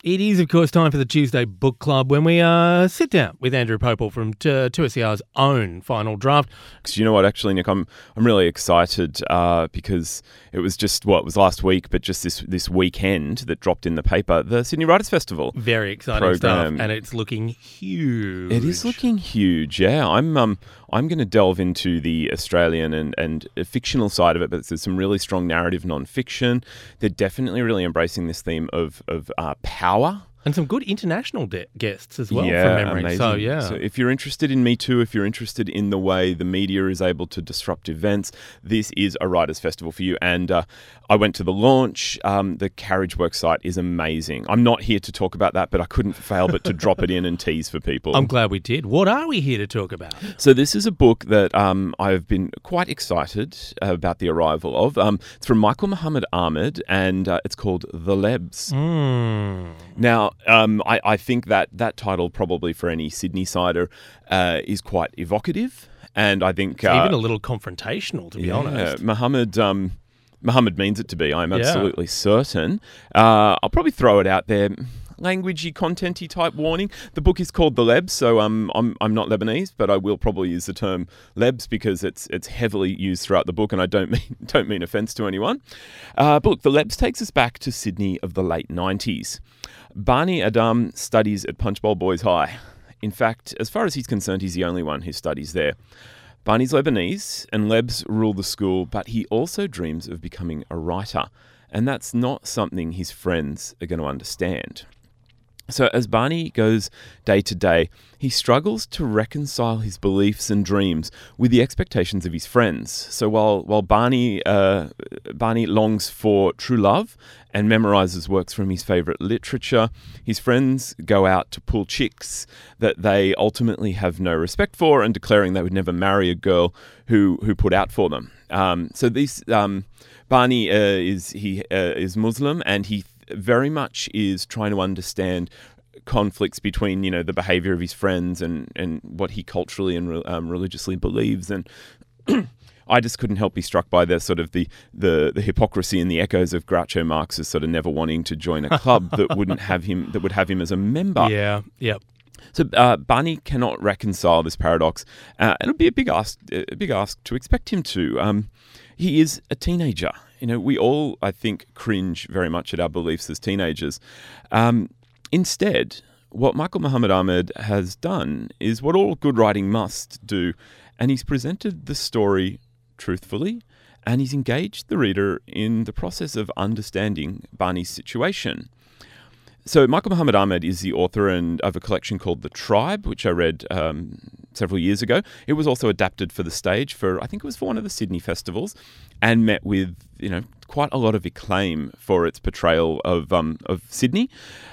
It is, of course, time for the Tuesday Book Club when we sit down with Andrew Popel from 2SER's own Final Draft. Because you know what, actually, Nick, I'm really excited because it was just, it was last week, but just this weekend that dropped in the paper, the Sydney Writers' Festival. Very exciting stuff, and it's looking huge. It is looking huge, yeah. I'm going to delve into the Australian and fictional side of it, but there's some really strong narrative non-fiction. They're definitely really embracing this theme of power. And some good international guests as well, yeah, from memory. Amazing. So if you're interested in Me Too, if you're interested in the way the media is able to disrupt events, this is a writers' festival for you. And I went to the launch. The Carriage Works site is amazing. I'm not here to talk about that, but I couldn't fail but to drop it in and tease for people. I'm glad we did. What are we here to talk about? So this is a book that I've been quite excited about the arrival of. It's from Michael Muhammad Ahmed, and it's called The Lebs. Now, I think that title probably for any Sydney-sider is quite evocative, and I think... It's even a little confrontational, to be honest. Muhammad means it to be, I'm absolutely certain. I'll probably throw it out there. Languagey, contenty type warning. The book is called The Lebs, so I'm not Lebanese, but I will probably use the term Lebs because it's heavily used throughout the book, and I don't mean offence to anyone. But look, The Lebs takes us back to Sydney of the late 90s. Barney Adam studies at Punchbowl Boys High. In fact, as far as he's concerned, he's the only one who studies there. Barney's Lebanese, and Lebs rule the school, but he also dreams of becoming a writer, and that's not something his friends are going to understand. So as Barney goes day to day, he struggles to reconcile his beliefs and dreams with the expectations of his friends. So while Barney longs for true love and memorizes works from his favorite literature, his friends go out to pull chicks that they ultimately have no respect for, and declaring they would never marry a girl who put out for them. Barney is Muslim, and he very much is trying to understand conflicts between, the behavior of his friends and what he culturally and religiously believes. And I just couldn't help be struck by the sort of the hypocrisy and the echoes of Groucho Marx's sort of never wanting to join a club that would have him as a member. Yeah, yep. So Barney cannot reconcile this paradox, and it'll be a big ask to expect him to. He is a teenager. We all, I think, cringe very much at our beliefs as teenagers. Instead, what Michael Muhammad Ahmed has done is what all good writing must do, and he's presented the story truthfully, and he's engaged the reader in the process of understanding Barney's situation. So Michael Muhammad Ahmed is the author of a collection called The Tribe, which I read several years ago. It was also adapted for the stage for one of the Sydney festivals, and met with quite a lot of acclaim for its portrayal of Sydney.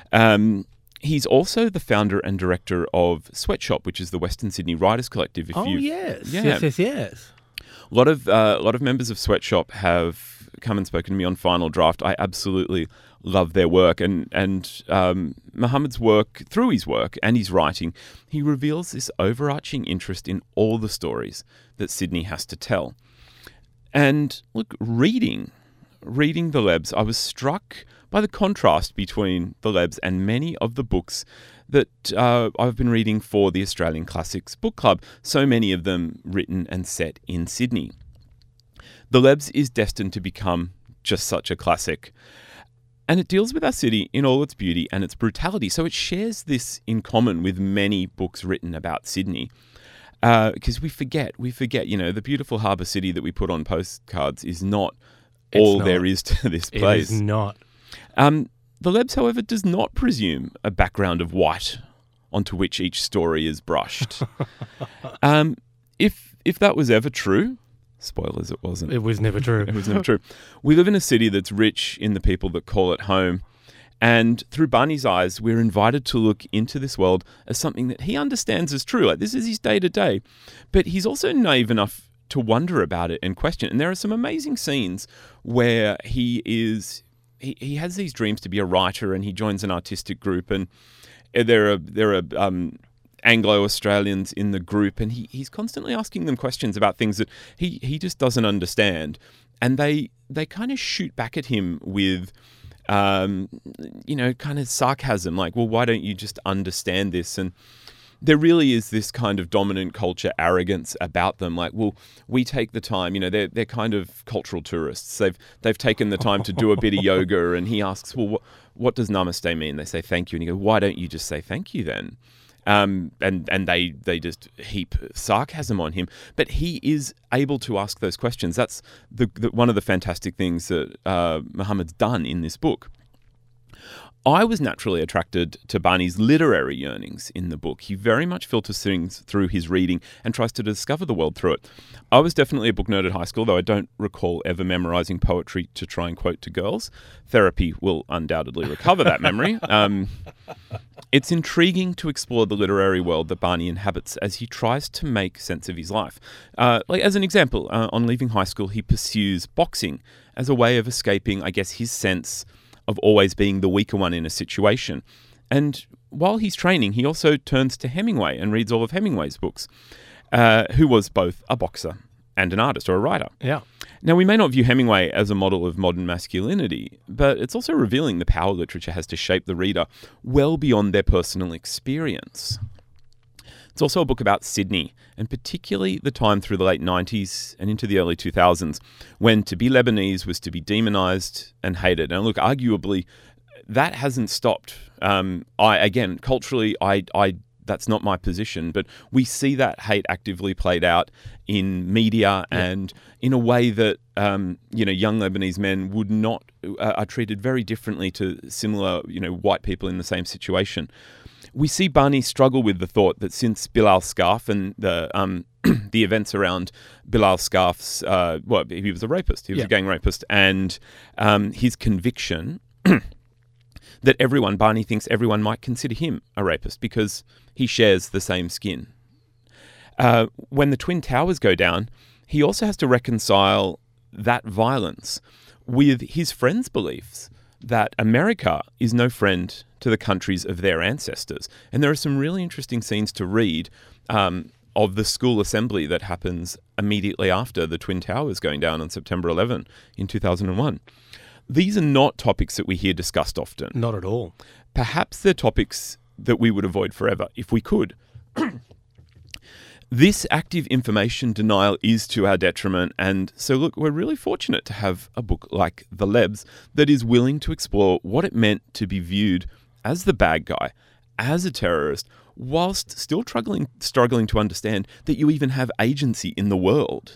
He's also the founder and director of Sweatshop, which is the Western Sydney Writers Collective. Yes. A lot of members of Sweatshop have come and spoken to me on Final Draft. I absolutely love their work, and Muhammad's work, through his work and his writing, he reveals this overarching interest in all the stories that Sydney has to tell. And look, reading The Lebs, I was struck by the contrast between The Lebs and many of the books that I've been reading for the Australian Classics Book Club, so many of them written and set in Sydney. The Lebs is destined to become just such a classic. And it deals with our city in all its beauty and its brutality. So it shares this in common with many books written about Sydney. Because we forget, the beautiful harbour city that we put on postcards is not all there is to this place. It is not. The Lebs, however, does not presume a background of white onto which each story is brushed. If that was ever true, spoilers, it wasn't. It was never true. It was never true. We live in a city that's rich in the people that call it home. And through Barney's eyes, we're invited to look into this world as something that he understands as true. Like, this is his day-to-day. But he's also naive enough to wonder about it and question. And there are some amazing scenes where he has these dreams to be a writer, and he joins an artistic group, and there are Anglo-Australians in the group, and he's constantly asking them questions about things that he just doesn't understand. And they kind of shoot back at him with kind of sarcasm, like, well, why don't you just understand this? And there really is this kind of dominant culture arrogance about them. Like, well, we take the time, they're kind of cultural tourists. They've taken the time to do a bit of yoga. And he asks, well, what does namaste mean? They say thank you. And he goes, why don't you just say thank you then? And they just heap sarcasm on him. But he is able to ask those questions. That's one of the fantastic things that Muhammad's done in this book. I was naturally attracted to Barney's literary yearnings in the book. He very much filters things through his reading and tries to discover the world through it. I was definitely a book nerd at high school, though I don't recall ever memorizing poetry to try and quote to girls. Therapy will undoubtedly recover that memory. It's intriguing to explore the literary world that Barney inhabits as he tries to make sense of his life. As an example, on leaving high school, he pursues boxing as a way of escaping, I guess, his sense of always being the weaker one in a situation. And while he's training, he also turns to Hemingway and reads all of Hemingway's books, who was both a boxer and an artist or a writer. Yeah. Now, we may not view Hemingway as a model of modern masculinity, but it's also revealing the power literature has to shape the reader well beyond their personal experience. It's also a book about Sydney, and particularly the time through the late 90s and into the early 2000s, when to be Lebanese was to be demonized and hated. And look, arguably, that hasn't stopped. Culturally, that's not my position, but we see that hate actively played out in media and in a way that, young Lebanese men would not, are treated very differently to similar, white people in the same situation. We see Barney struggle with the thought that since Bilal Scarf and the the events around Bilal Scarf's, he was a rapist, he was a gang rapist, and his conviction that Barney thinks everyone might consider him a rapist because he shares the same skin. When the Twin Towers go down, he also has to reconcile that violence with his friends' beliefs that America is no friend to the countries of their ancestors. And there are some really interesting scenes to read of the school assembly that happens immediately after the Twin Towers going down on September 11 in 2001. These are not topics that we hear discussed often. Not at all. Perhaps they're topics that we would avoid forever if we could. This active information denial is to our detriment, and so look, we're really fortunate to have a book like The Lebs that is willing to explore what it meant to be viewed as the bad guy, as a terrorist, whilst still struggling to understand that you even have agency in the world.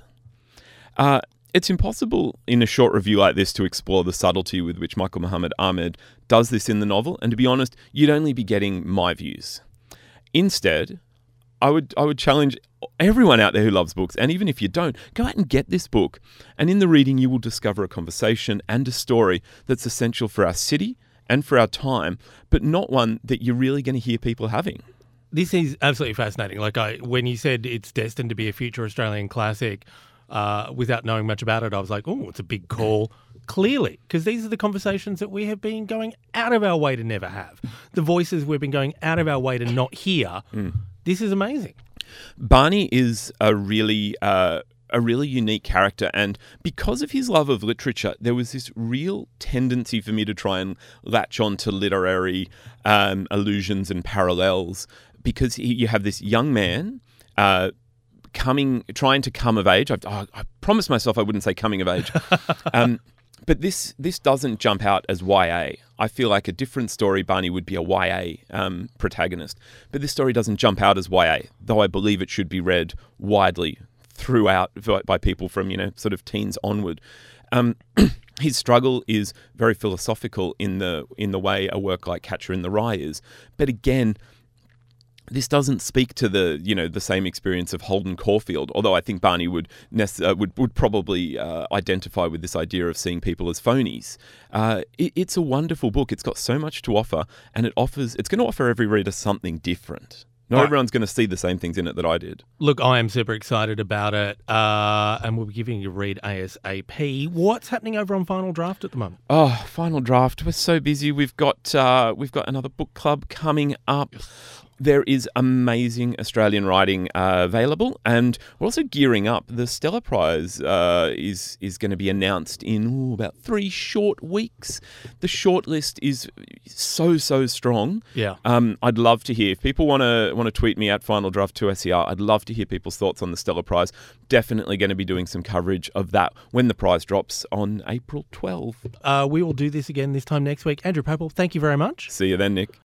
It's impossible in a short review like this to explore the subtlety with which Michael Muhammad Ahmed does this in the novel, and to be honest, you'd only be getting my views. Instead, I would challenge everyone out there who loves books, and even if you don't, go out and get this book. And in the reading, you will discover a conversation and a story that's essential for our city and for our time, but not one that you're really going to hear people having. This is absolutely fascinating. When you said it's destined to be a future Australian classic, without knowing much about it, I was like, oh, it's a big call. Clearly, because these are the conversations that we have been going out of our way to never have. The voices we've been going out of our way to not hear. This is amazing. Barney is a really unique character, and because of his love of literature, there was this real tendency for me to try and latch on to literary allusions and parallels, because you have this young man trying to come of age. I promised myself I wouldn't say coming of age. But this doesn't jump out as YA. I feel like a different story, Barney would be a YA protagonist. But this story doesn't jump out as YA, though I believe it should be read widely throughout by people from, sort of teens onward. His struggle is very philosophical in the way a work like Catcher in the Rye is. But again, this doesn't speak to the same experience of Holden Caulfield, although I think Barney would probably identify with this idea of seeing people as phonies. It's a wonderful book. It's got so much to offer, and it's going to offer every reader something different. Not everyone's going to see the same things in it that I did. Look, I am super excited about it, and we'll be giving you a read ASAP. What's happening over on Final Draft at the moment? Oh, Final Draft. We're so busy. We've got another book club coming up. there is amazing Australian writing available, and we're also gearing up. The Stella Prize is going to be announced in about 3 short weeks. The shortlist is so strong. Yeah. I'd love to hear if people want to tweet me at Final Draft 2 SER. I'd love to hear people's thoughts on the Stella Prize. Definitely going to be doing some coverage of that when the prize drops on April 12th. We will do this again this time next week. Andrew Papel, thank you very much. See you then, Nick.